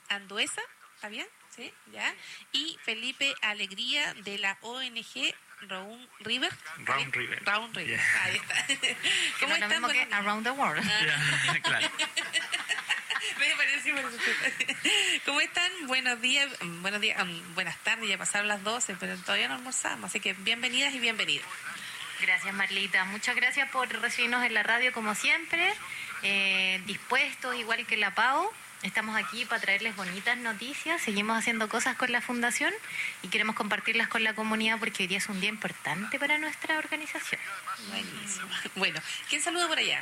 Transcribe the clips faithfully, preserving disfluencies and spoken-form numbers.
Anduesa, ¿está bien? Sí, ya. Y Felipe Alegría de la O N G Round River. Round River. Round River. Yeah. Ahí está. ¿Cómo están? Lo mismo que Around the World. Yeah, claro. Me pareció por eso. ¿Cómo están? Buenos días, buenos días, um, buenas tardes, ya pasaron las doce, pero todavía no almorzamos, así que bienvenidas y bienvenidos. Gracias, Marlita. Muchas gracias por recibirnos en la radio como siempre, eh, dispuestos igual que la Pau. Estamos aquí para traerles bonitas noticias, seguimos haciendo cosas con la Fundación y queremos compartirlas con la comunidad porque hoy día es un día importante para nuestra organización. Buenísimo. Bueno, ¿quién saluda por allá?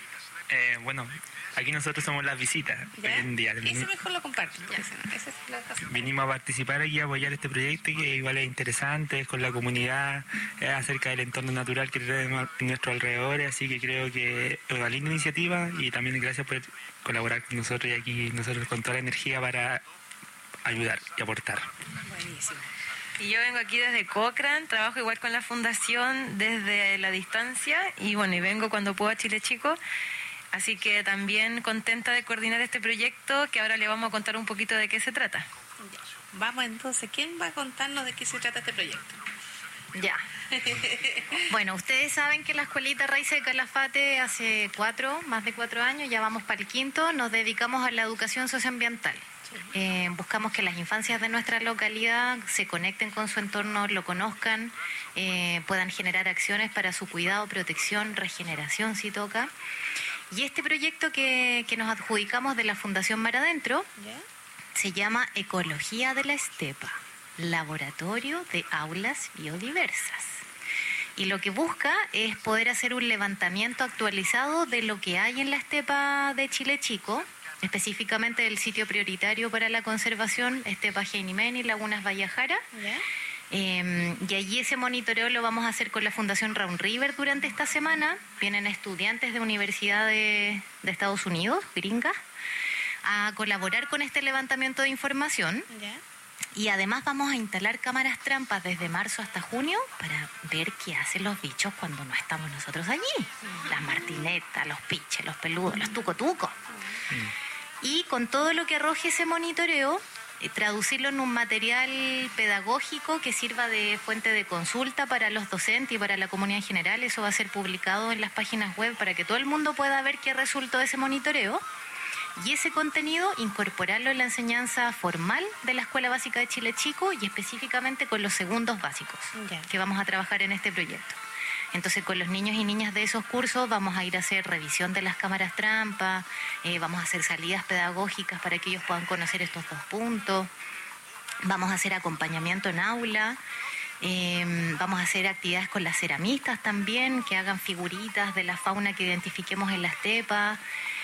Eh, bueno, aquí nosotros somos las visitas ¿Ya? hoy en día. Eso mejor lo comparto. Esa es la cosa. Vinimos a participar aquí, a apoyar este proyecto que igual es interesante, es con la comunidad, es acerca del entorno natural que tenemos a nuestro alrededor, así que creo que es una linda iniciativa y también gracias por colaborar con nosotros y aquí nosotros con toda la energía para ayudar y aportar. Buenísimo. Y yo vengo aquí desde Cochrane, trabajo igual con la Fundación desde la distancia y bueno, y vengo cuando puedo a Chile Chico. Así que también contenta de coordinar este proyecto que ahora le vamos a contar un poquito de qué se trata. Ya. Vamos entonces, ¿quién va a contarnos de qué se trata este proyecto? Ya. Bueno, ustedes saben que la Escuelita Raíces de Calafate hace cuatro, más de cuatro años, ya vamos para el quinto, nos dedicamos a la educación socioambiental. Eh, buscamos que las infancias de nuestra localidad se conecten con su entorno, lo conozcan, eh, puedan generar acciones para su cuidado, protección, regeneración si toca. Y este proyecto que, que nos adjudicamos de la Fundación Mar Adentro ¿Ya? se llama Ecología de la Estepa, Laboratorio de Aulas Biodiversas. Y lo que busca es poder hacer un levantamiento actualizado de lo que hay en la estepa de Chile Chico, específicamente del sitio prioritario para la conservación, Estepa Heinimeni, Lagunas Vallajara. ¿Ya? Eh, y allí ese monitoreo lo vamos a hacer con la Fundación Round River durante esta semana. Vienen estudiantes de Universidad de, de Estados Unidos, gringas, a colaborar con este levantamiento de información. ¿Ya? Y además vamos a instalar cámaras trampas desde marzo hasta junio para ver qué hacen los bichos cuando no estamos nosotros allí. Mm. Las martinetas, los piches, los peludos, los tuco-tucos. Mm. Y con todo lo que arroje ese monitoreo, eh, traducirlo en un material pedagógico que sirva de fuente de consulta para los docentes y para la comunidad en general. Eso va a ser publicado en las páginas web para que todo el mundo pueda ver qué resultó de ese monitoreo. Y ese contenido incorporarlo en la enseñanza formal de la Escuela Básica de Chile Chico y específicamente con los segundos básicos Ya. que vamos a trabajar en este proyecto. Entonces con los niños y niñas de esos cursos vamos a ir a hacer revisión de las cámaras trampa, eh, vamos a hacer salidas pedagógicas para que ellos puedan conocer estos dos puntos, vamos a hacer acompañamiento en aula. Eh, vamos a hacer actividades con las ceramistas también, que hagan figuritas de la fauna que identifiquemos en la estepa.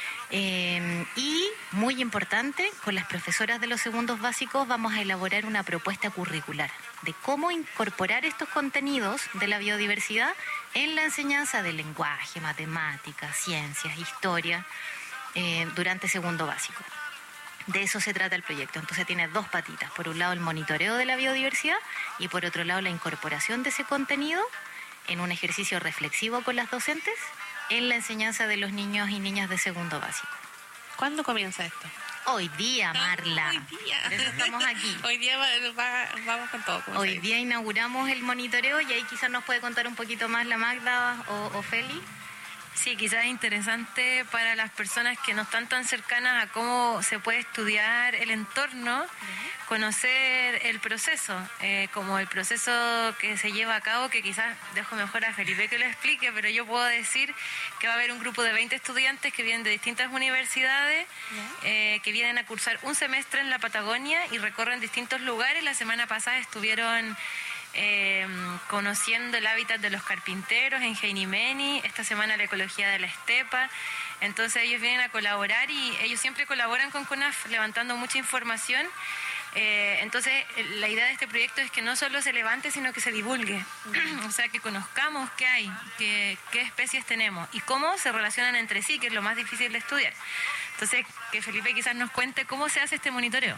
Eh, y, muy importante, con las profesoras de los segundos básicos vamos a elaborar una propuesta curricular de cómo incorporar estos contenidos de la biodiversidad en la enseñanza del lenguaje, matemáticas, ciencias, historia, eh, durante segundo básico. De eso se trata el proyecto. Entonces tiene dos patitas. Por un lado el monitoreo de la biodiversidad y por otro lado la incorporación de ese contenido en un ejercicio reflexivo con las docentes en la enseñanza de los niños y niñas de segundo básico. ¿Cuándo comienza esto? Hoy día, Marla. Hoy día. Por eso estamos aquí. Hoy día va, va, vamos con todo. Hoy día inauguramos el monitoreo y ahí quizás nos puede contar un poquito más la Magda o, o Feli. Sí, quizás es interesante para las personas que no están tan cercanas a cómo se puede estudiar el entorno, uh-huh. conocer el proceso, eh, como el proceso que se lleva a cabo, que quizás dejo mejor a Felipe que lo explique, pero yo puedo decir que va a haber un grupo de veinte estudiantes que vienen de distintas universidades, uh-huh. eh, que vienen a cursar un semestre en la Patagonia y recorren distintos lugares. La semana pasada estuvieron Eh, conociendo el hábitat de los carpinteros en Heinimeni, esta semana la ecología de la estepa. Entonces ellos vienen a colaborar y ellos siempre colaboran con CONAF levantando mucha información. Eh, entonces la idea de este proyecto es que no solo se levante, sino que se divulgue. O sea, que conozcamos qué hay, qué, qué especies tenemos y cómo se relacionan entre sí, que es lo más difícil de estudiar. Entonces que Felipe quizás nos cuente cómo se hace este monitoreo.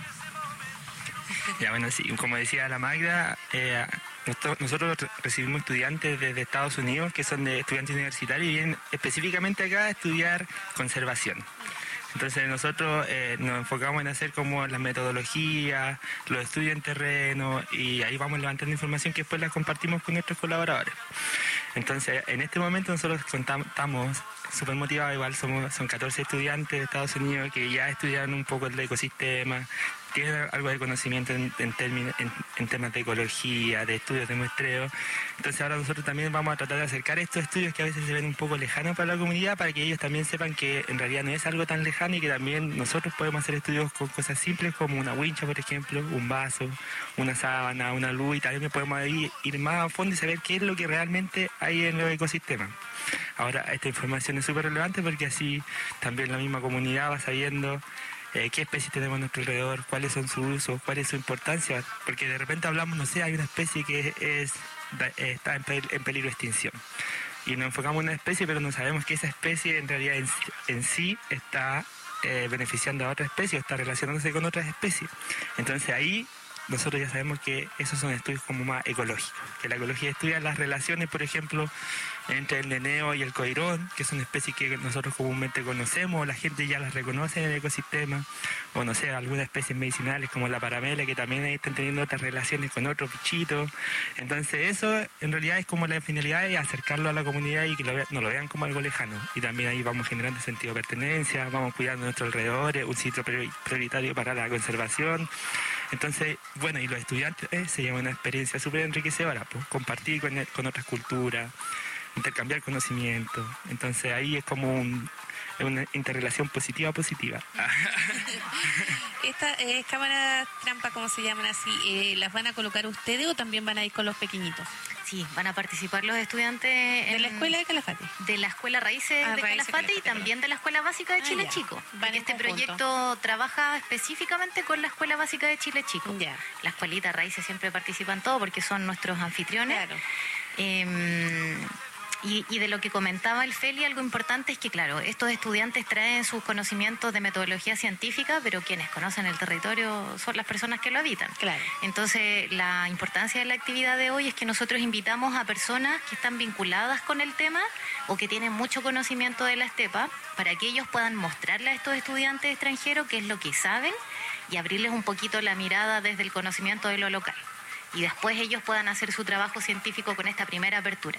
Ya, bueno, sí, como decía la Magda, eh, nosotros, nosotros recibimos estudiantes desde Estados Unidos que son de estudiantes universitarios y vienen específicamente acá a estudiar conservación. Entonces nosotros eh, nos enfocamos en hacer como las metodologías, los estudios en terreno, y ahí vamos levantando información que después la compartimos con nuestros colaboradores. Entonces, en este momento nosotros contamos, estamos súper motivados, igual somos, son catorce estudiantes de Estados Unidos que ya estudiaron un poco el ecosistema, tienen algo de conocimiento en, en, términos, en, en temas de ecología, de estudios de muestreo. Entonces ahora nosotros también vamos a tratar de acercar estos estudios que a veces se ven un poco lejanos para la comunidad, para que ellos también sepan que en realidad no es algo tan lejano y que también nosotros podemos hacer estudios con cosas simples como una wincha, por ejemplo, un vaso, una sábana, una luz, y también podemos ir, ir más a fondo y saber qué es lo que realmente hay en los ecosistemas. Ahora, esta información es súper relevante porque así también la misma comunidad va sabiendo eh, qué especies tenemos a nuestro alrededor, cuáles son sus usos, cuál es su importancia, porque de repente hablamos, no sé, hay una especie que es, está en peligro de extinción. Y nos enfocamos en una especie, pero no sabemos que esa especie en realidad en, en sí está eh, beneficiando a otra especie o está relacionándose con otras especies. Entonces ahí nosotros ya sabemos que esos son estudios como más ecológicos, que la ecología estudia las relaciones, por ejemplo, entre el neneo y el coirón, que son especies que nosotros comúnmente conocemos, la gente ya las reconoce en el ecosistema, o no sé, algunas especies medicinales como la paramela, que también están teniendo otras relaciones con otros bichitos. Entonces eso en realidad es como la finalidad de acercarlo a la comunidad y que lo vean, no lo vean como algo lejano. Y también ahí vamos generando sentido de pertenencia, vamos cuidando nuestros alrededores, un sitio prioritario para la conservación. Entonces, bueno, y los estudiantes eh, se llevan una experiencia súper enriquecedora, pues, compartir con, con otras culturas, intercambiar conocimiento. Entonces ahí es como un, una interrelación positiva positiva. Estas eh, cámaras trampa, ¿cómo se llaman así? Eh, ¿Las van a colocar ustedes o también van a ir con los pequeñitos? Sí, van a participar los estudiantes ¿De la escuela de Calafate? De la escuela Raíces ah, de Raíces Calafate, Calafate y también de la Escuela Básica de ah, Chile ya. Chico. Van Este conjunto. Proyecto trabaja específicamente con la Escuela Básica de Chile Chico. Ya. La escuelita Raíces siempre participan todos porque son nuestros anfitriones. Claro. Eh, Y, y de lo que comentaba el Feli, algo importante es que, claro, estos estudiantes traen sus conocimientos de metodología científica, pero quienes conocen el territorio son las personas que lo habitan. Claro. Entonces, la importancia de la actividad de hoy es que nosotros invitamos a personas que están vinculadas con el tema o que tienen mucho conocimiento de la estepa para que ellos puedan mostrarle a estos estudiantes extranjeros qué es lo que saben y abrirles un poquito la mirada desde el conocimiento de lo local. Y después ellos puedan hacer su trabajo científico con esta primera apertura.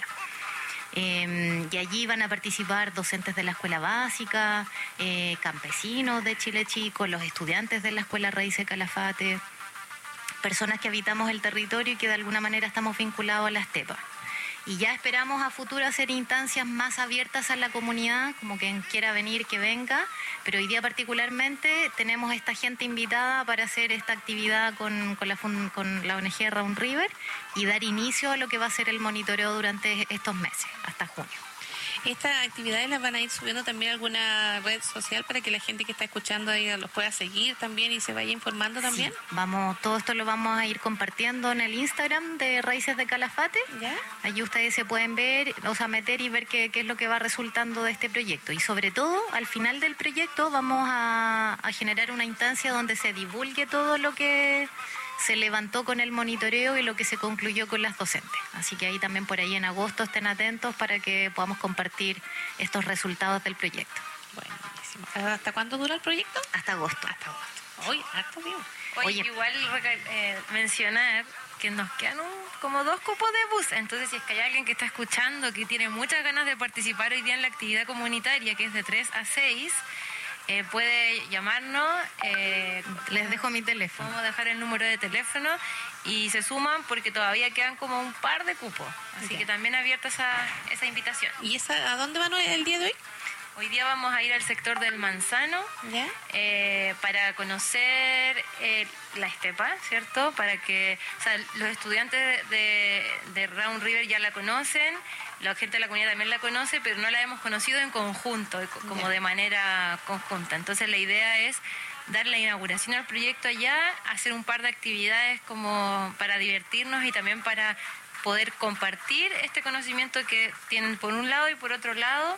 Eh, y allí van a participar docentes de la escuela básica, eh, campesinos de Chile Chico, los estudiantes de la escuela Raíces Calafate, personas que habitamos el territorio y que de alguna manera estamos vinculados a la estepa. Y ya esperamos a futuro hacer instancias más abiertas a la comunidad, como quien quiera venir, que venga, pero hoy día particularmente tenemos esta gente invitada para hacer esta actividad con, con, la, con la O N G Round River y dar inicio a lo que va a ser el monitoreo durante estos meses, hasta junio. ¿Estas actividades las van a ir subiendo también a alguna red social para que la gente que está escuchando ahí los pueda seguir también y se vaya informando también? Sí, vamos, todo esto lo vamos a ir compartiendo en el Instagram de Raíces de Calafate. ¿Ya? Allí ustedes se pueden ver, o sea, meter y ver qué, qué es lo que va resultando de este proyecto. Y sobre todo, al final del proyecto vamos a, a generar una instancia donde se divulgue todo lo que se levantó con el monitoreo y lo que se concluyó con las docentes. Así que ahí también por ahí en agosto estén atentos para que podamos compartir estos resultados del proyecto. Buenísimo. ¿Hasta cuándo dura el proyecto? Hasta agosto. Hasta agosto. Hoy, harto bien. Oye, Oye. igual eh, mencionar que nos quedan un, como dos cupos de bus. Entonces, si es que hay alguien que está escuchando que tiene muchas ganas de participar hoy día en la actividad comunitaria, que es de tres a seis, Eh, puede llamarnos, eh, Les dejo mi teléfono. vamos a dejar el número de teléfono y se suman porque todavía quedan como un par de cupos. Así Ya. que también abierta esa, esa invitación. ¿Y esa, a dónde van hoy- el día de hoy? Hoy día vamos a ir al sector del Manzano ¿Ya? eh, para conocer eh, la estepa, ¿cierto? Para que, o sea, los estudiantes de, de Round River ya la conocen, la gente de la comunidad también la conoce, pero no la hemos conocido en conjunto, como Ya. de manera conjunta. Entonces la idea es dar la inauguración al proyecto allá, hacer un par de actividades como para divertirnos y también para poder compartir este conocimiento que tienen por un lado y por otro lado,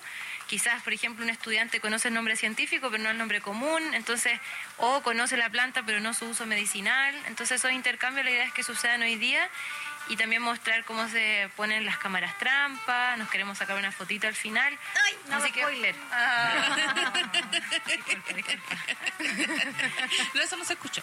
quizás, por ejemplo, un estudiante conoce el nombre científico, pero no el nombre común, entonces, o conoce la planta, pero no su uso medicinal. Entonces, esos intercambios, la idea es que sucedan hoy día, y también mostrar cómo se ponen las cámaras trampa. Nos queremos sacar una fotito al final. ¡Ay, no, Así que- spoiler! Ah. Disculpa, disculpa. No, eso no se escuchó.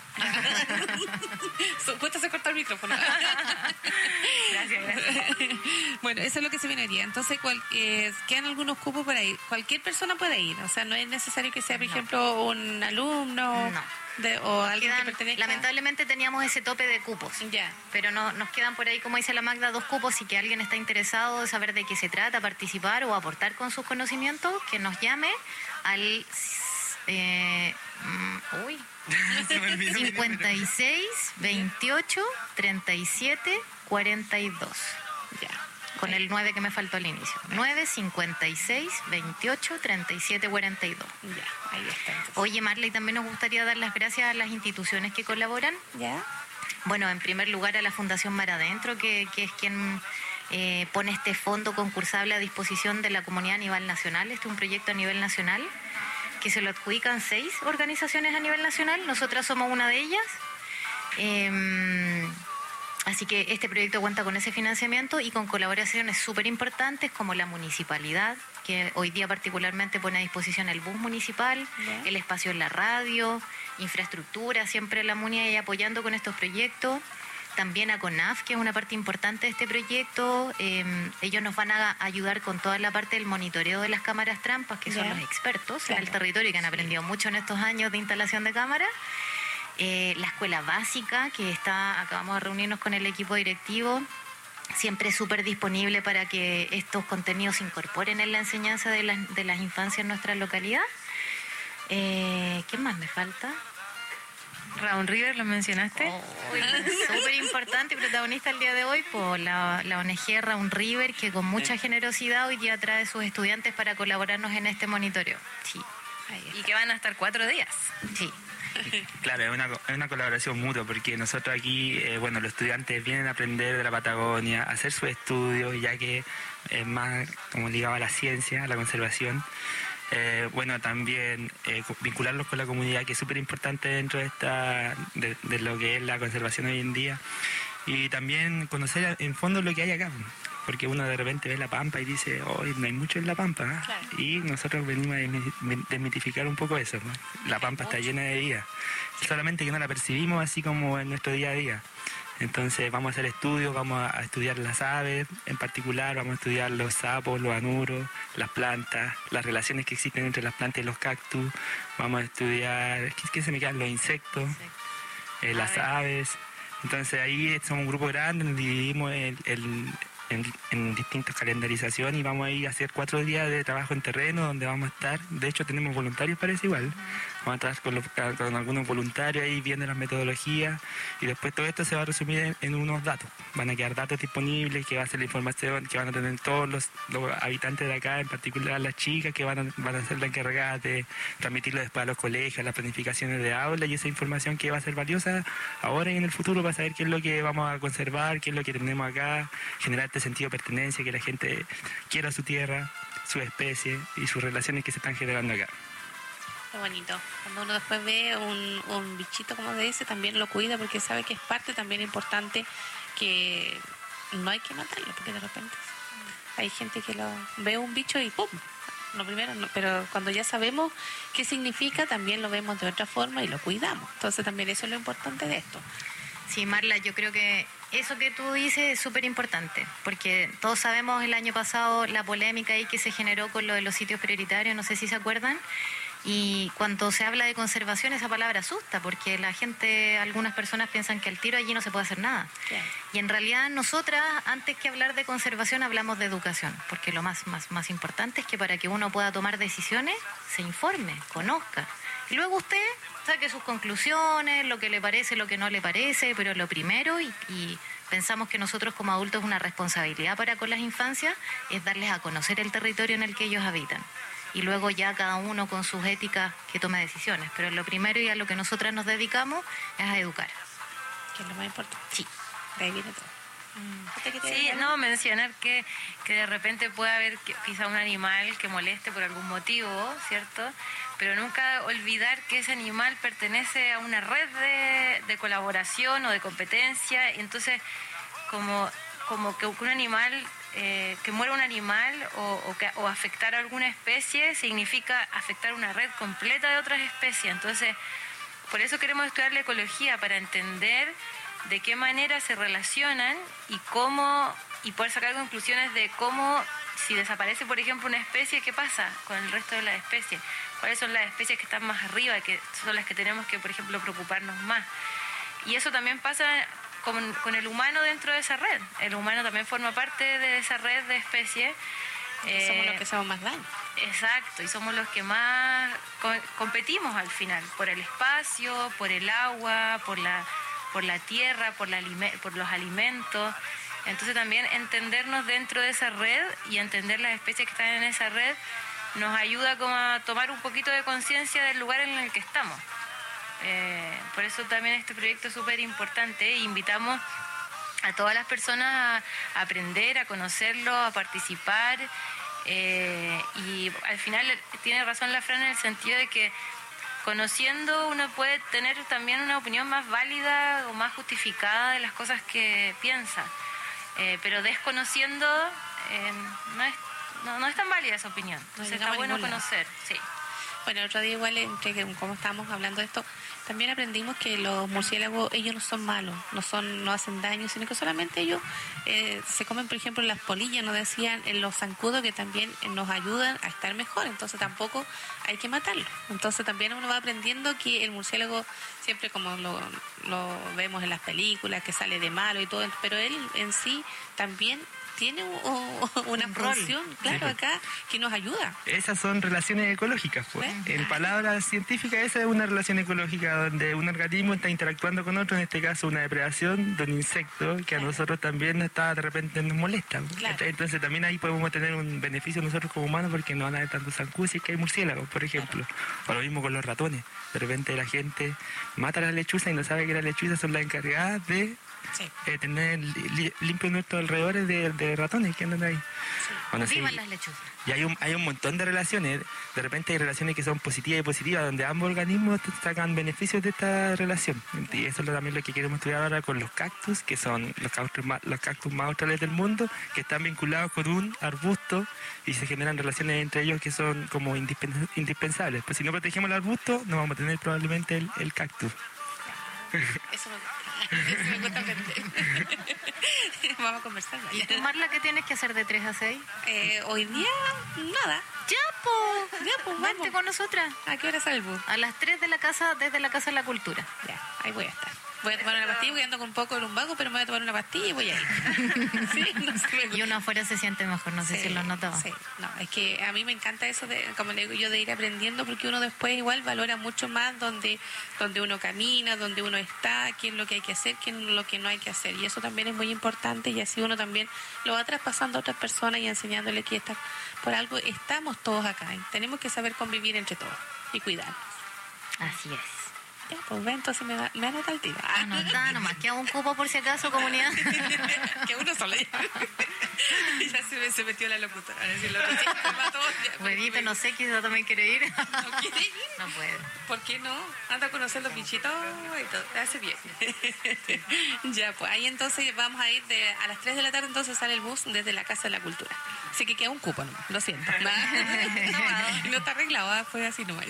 So- Cuesta se corta el micrófono. Gracias, gracias. Bueno, eso es lo que se viene hoy día. Entonces, cual- eh, quedan algunos cupos por ahí. Cualquier persona puede ir. O sea, no es necesario que sea, por No. ejemplo, un alumno No. de, o alguien Quedan- que pertenezca. lamentablemente teníamos ese tope de cupos. Ya. Pero no, nos quedan por ahí, como dice la Magda, dos cupos. Y que alguien está interesado de saber de qué se trata, participar o aportar con sus conocimientos, que nos llame al eh, mm, uy, Se me olvidó. cincuenta y seis, veintiocho, treinta y siete, cuarenta y dos. Ya. Con el nueve que me faltó al inicio. nueve, cincuenta y seis, veintiocho, treinta y siete, cuarenta y dos. Ya, ahí está. Entonces. Oye, Marley, también nos gustaría dar las gracias a las instituciones que colaboran. Ya. Bueno, en primer lugar a la Fundación Mar Adentro, que, que es quien eh, pone este fondo concursable a disposición de la comunidad a nivel nacional. Este es un proyecto a nivel nacional que se lo adjudican seis organizaciones a nivel nacional. Nosotras somos una de ellas. Eh, así que este proyecto cuenta con ese financiamiento y con colaboraciones súper importantes como la municipalidad, que hoy día particularmente pone a disposición el bus municipal, Ya. el espacio en la radio, infraestructura, siempre la MUNI ahí apoyando con estos proyectos. También a CONAF, que es una parte importante de este proyecto. Eh, ellos nos van a ayudar con toda la parte del monitoreo de las cámaras trampas, que son Ya. los expertos Claro. en el territorio y que han Sí. aprendido mucho en estos años de instalación de cámaras. Eh, la escuela básica, que está, acabamos de reunirnos con el equipo directivo, siempre súper disponible para que estos contenidos se incorporen en la enseñanza de las, de las infancias en nuestra localidad. Eh, ¿Qué más me falta? Round River, ¿lo mencionaste? Oh, súper importante y protagonista el día de hoy por la, la O N G Round River, que con mucha generosidad hoy día trae sus estudiantes para colaborarnos en este monitoreo. Sí, ahí Y está. que van a estar cuatro días. Sí. Claro, es una, es una colaboración mutua porque nosotros aquí, eh, bueno, los estudiantes vienen a aprender de la Patagonia, a hacer sus estudios, ya que es más como ligado a la ciencia, a la conservación. Eh, bueno, también eh, co- vincularlos con la comunidad, que es súper importante dentro de, esta, de, de lo que es la conservación hoy en día. Y también conocer en fondo lo que hay acá, porque uno de repente ve la Pampa y dice, hoy no hay mucho en la Pampa, ¿eh?". Claro. Y nosotros venimos a desmi- desmitificar un poco eso, ¿no? La Pampa está llena de vida, solamente que no la percibimos así como en nuestro día a día. Entonces vamos a hacer estudios, vamos a estudiar las aves en particular, vamos a estudiar los sapos, los anuros, las plantas, las relaciones que existen entre las plantas y los cactus, vamos a estudiar, ¿qué, qué se me quedan? Los insectos, eh, las aves. Entonces ahí somos un grupo grande, nos dividimos el, el- en, en distintas calendarizaciones y vamos a ir a hacer cuatro días de trabajo en terreno donde vamos a estar, de hecho tenemos voluntarios, parece igual, vamos a estar con, los- con algunos voluntarios ahí viendo las metodologías y después todo esto se va a resumir en, en unos datos, van a quedar datos disponibles que va a ser la información que van a tener todos los, los habitantes de acá, en particular las chicas que van a, van a ser las encargadas de transmitirlo después a los colegios, las planificaciones de aula y esa información que va a ser valiosa ahora y en el futuro para saber qué es lo que vamos a conservar, qué es lo que tenemos acá, generar este sentido de pertenencia, que la gente quiera su tierra, su especie y sus relaciones que se están generando acá. Qué bonito. Cuando uno después ve un, un bichito, como se dice, también lo cuida porque sabe que es parte también importante, que no hay que matarlo, porque de repente hay gente que lo ve un bicho y ¡pum! Lo primero, no, pero cuando ya sabemos qué significa, también lo vemos de otra forma y lo cuidamos. Entonces también eso es lo importante de esto. Sí, Marla, yo creo que eso que tú dices es súper importante, porque todos sabemos el año pasado la polémica ahí que se generó con lo de los sitios prioritarios, no sé si se acuerdan, y cuando se habla de conservación esa palabra asusta, porque la gente, algunas personas piensan que al tiro allí no se puede hacer nada. Claro. Y en realidad nosotras, antes que hablar de conservación, hablamos de educación, porque lo más, más, más importante es que para que uno pueda tomar decisiones, se informe, conozca. Y luego usted saque sus conclusiones, lo que le parece, lo que no le parece, pero lo primero, y, y pensamos que nosotros como adultos una responsabilidad para con las infancias, es darles a conocer el territorio en el que ellos habitan. Y luego ya cada uno con sus éticas que tome decisiones. Pero lo primero y a lo que nosotras nos dedicamos es a educar. Que es lo más importante. Sí. De ahí viene todo. Sí, no, mencionar que, que de repente puede haber que- quizá un animal que moleste por algún motivo, ¿cierto? Pero nunca olvidar que ese animal pertenece a una red de, de colaboración o de competencia, y entonces como, como que un animal, eh, que muera un animal o, o, que, o afectar a alguna especie significa afectar una red completa de otras especies. Entonces, por eso queremos estudiar la ecología, para entender de qué manera se relacionan y cómo, y poder sacar conclusiones de cómo, si desaparece, por ejemplo, una especie, ¿qué pasa con el resto de las especies? ¿Cuáles son las especies que están más arriba, que son las que tenemos que, por ejemplo, preocuparnos más? Y eso también pasa con, con el humano dentro de esa red. El humano también forma parte de esa red de especies. Eh, somos los que hacemos más daño. Exacto, y somos los que más co- competimos al final, por el espacio, por el agua, por la, por la tierra, por, la alime- por los alimentos. Entonces también entendernos dentro de esa red y entender las especies que están en esa red nos ayuda como a tomar un poquito de conciencia del lugar en el que estamos. Eh, por eso también este proyecto es súper importante, e invitamos a todas las personas a aprender, a conocerlo, a participar. Eh, y al final tiene razón la Fran en el sentido de que conociendo uno puede tener también una opinión más válida o más justificada de las cosas que piensa. Eh, pero desconociendo eh, no, es, no, no es tan válida esa opinión. Entonces No está llegamos a bueno ningún lado. conocer, sí. Bueno, el otro día igual, entre que como estábamos hablando de esto, también aprendimos que los murciélagos, ellos no son malos, no son, no hacen daño, sino que solamente ellos eh, se comen, por ejemplo, las polillas, nos decían, en los zancudos, que también nos ayudan a estar mejor, entonces tampoco hay que matarlos. Entonces también uno va aprendiendo que el murciélago, siempre como lo, lo vemos en las películas, que sale de malo y todo, pero él en sí también tiene u- una Un rol. función, claro, acá, que nos ayuda. Esas son relaciones ecológicas, pues. ¿Ves? En palabras científicas, esa es una relación ecológica donde un organismo está interactuando con otro, en este caso una depredación de un insecto que a Claro. nosotros también está, de repente nos molesta. Claro. Entonces también ahí podemos tener un beneficio nosotros como humanos, porque no van a haber tantos zancudos y que hay murciélagos, por ejemplo. O lo mismo con los ratones. De repente la gente mata a las lechuzas y no sabe que las lechuzas son las encargadas de Sí. eh, tener li- li- limpios nuestros alrededores de, de ratones que andan ahí. Bueno, sí. Vivan las lechuzas. Y hay un, hay un montón de relaciones. De repente hay relaciones que son positivas y positivas, donde ambos organismos te- sacan beneficios de esta relación. Y eso es lo- también lo que queremos estudiar ahora con los cactus, que son los cactus más, los cactus más australes del mundo, que están vinculados con un arbusto y se generan relaciones entre ellos que son como indispen- indispensables. Pues si no protegemos el arbusto, no vamos a tener probablemente el, el cactus. Eso me gusta. Eso me gusta aprender. Vamos a conversar. ¿Y tú, Marla, qué tienes que hacer de tres a seis? Eh, hoy día, nada. Ya, po. Ya, pues Vente vamos. con nosotras. ¿A qué hora sale el bus? A las tres de la casa, desde la Casa de la Cultura. Ya, ahí voy a estar. Voy a tomar una pastilla porque ando con un poco de lumbago, pero me voy a tomar una pastilla y voy a ir. Sí, no sé, me Y uno afuera se siente mejor, no sé Sí, si lo has notado. sí. No, es que a mí me encanta eso, de, como le digo yo, de ir aprendiendo, porque uno después igual valora mucho más donde, donde uno camina, donde uno está, qué es lo que hay que hacer, qué es lo que no hay que hacer. Y eso también es muy importante, y así uno también lo va traspasando a otras personas y enseñándole que está, por algo estamos todos acá. Y tenemos que saber convivir entre todos y cuidarnos. Así es. Ya, pues ve, entonces me, da, me anota el tiro. Ah, Anotá nomás, queda un cupo por si acaso, comunidad. que uno solo ya. Ya se, me, se metió la locutora. A decir, lo que siempre mató, ya, Huevito, no sé, quizá también quiere ir. ¿No quiere ir? No puede. ¿Por qué no? Anda a conocer los bichitos y todo. Hace bien. Ya, pues ahí entonces vamos a ir de, a las tres de la tarde, entonces sale el bus desde la Casa de la Cultura. Así que queda un cupo nomás, lo siento. No, no está arreglado, ah, fue así nomás.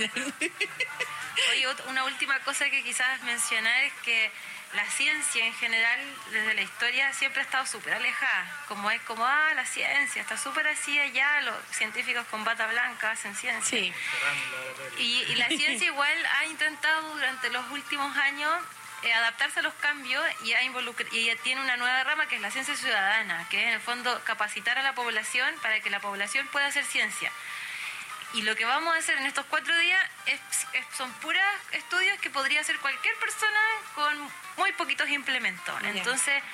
Oye, ot- una última cosa que quizás mencionar es que la ciencia en general, desde la historia, siempre ha estado súper alejada. Como es como, ah, la ciencia está súper así allá, los científicos con bata blanca hacen ciencia. Sí, Y, y la ciencia igual ha intentado durante los últimos años eh, adaptarse a los cambios y, ha involucr- y ya tiene una nueva rama que es la ciencia ciudadana, que es en el fondo capacitar a la población para que la población pueda hacer ciencia. Y lo que vamos a hacer en estos cuatro días es, es- son puros estudios que podría hacer cualquier persona con muy poquitos implementos. Ya. Entonces,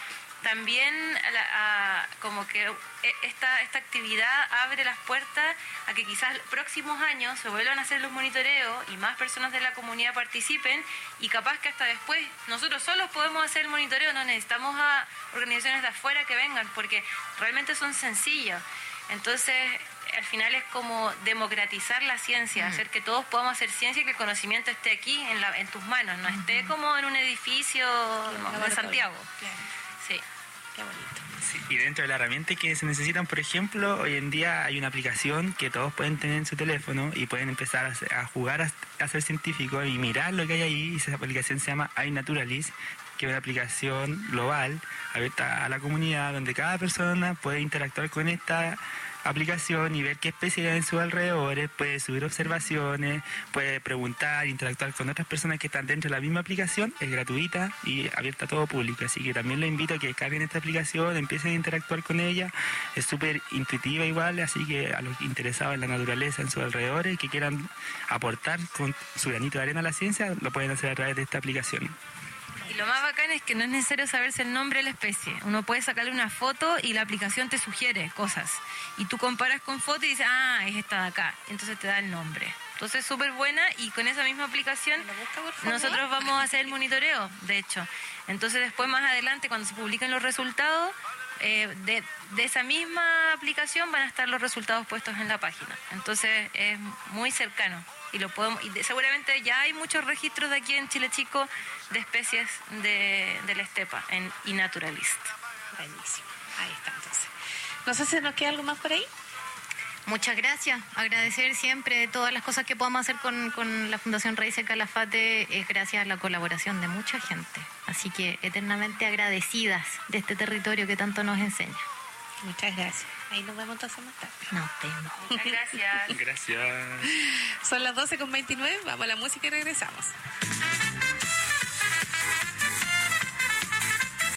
también a la- a- como que esta, esta actividad abre las puertas a que quizás próximos años se vuelvan a hacer los monitoreos y más personas de la comunidad participen, y capaz que hasta después nosotros solos podemos hacer el monitoreo, no necesitamos a organizaciones de afuera que vengan, porque realmente son sencillos. Entonces, al final es como democratizar la ciencia, hacer que todos podamos hacer ciencia y que el conocimiento esté aquí en, la, en tus manos, no esté como en un edificio de Santiago. Claro. Sí. Qué bonito. Sí, y dentro de las herramientas que se necesitan, por ejemplo, hoy en día hay una aplicación que todos pueden tener en su teléfono y pueden empezar a, hacer- a jugar a, a ser científicos y mirar lo que hay ahí. Y esa aplicación se llama iNaturalist, que es una aplicación global abierta a la comunidad donde cada persona puede interactuar con esta aplicación y ver qué especies hay en sus alrededores, puede subir observaciones, puede preguntar, interactuar con otras personas que están dentro de la misma aplicación. Es gratuita y abierta a todo público, así que también los invito a que descarguen esta aplicación, empiecen a interactuar con ella. Es súper intuitiva igual, así que a los interesados en la naturaleza, en sus alrededores, que quieran aportar con su granito de arena a la ciencia, lo pueden hacer a través de esta aplicación. Y lo más bacán es que no es necesario saberse el nombre de la especie. Uno puede sacarle una foto y la aplicación te sugiere cosas. Y tú comparas con foto y dices, ah, es esta de acá. Entonces te da el nombre. Entonces es súper buena, y con esa misma aplicación ¿Me lo busca, por favor? nosotros vamos a hacer el monitoreo, de hecho. Entonces después, más adelante, cuando se publiquen los resultados, eh, de, de esa misma aplicación van a estar los resultados puestos en la página. Entonces es muy cercano. Y lo podemos, y de- seguramente ya hay muchos registros de aquí en Chile Chico de especies de, de la estepa en iNaturalist. Buenísimo. Ahí está, entonces. No sé si nos queda algo más por ahí. Muchas gracias. Agradecer siempre todas las cosas que podamos hacer con, con la Fundación Raíces Calafate, es gracias a la colaboración de mucha gente. Así que eternamente agradecidas de este territorio que tanto nos enseña. Muchas gracias. Ahí nos vemos entonces más tarde. Nos vemos. Muchas gracias. Gracias. Son las doce con veintinueve. Vamos a la música y regresamos.